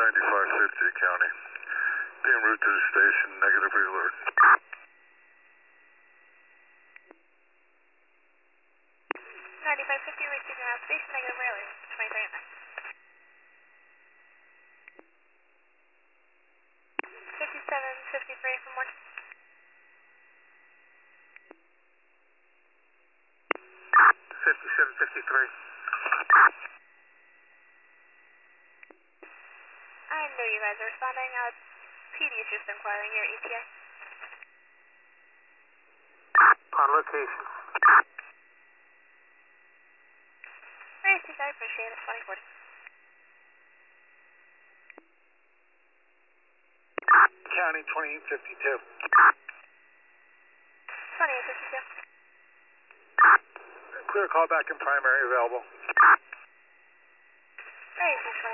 9550 County. Be en route to the station, negatively alert. 9550, receiving out station, negative alert, 23 at 5753 from 1. 5753. I know you guys are responding. PD is just inquiring your ETA. On location. Very I appreciate it. 2040. County 2852. 2852. Clear call back in primary available. Very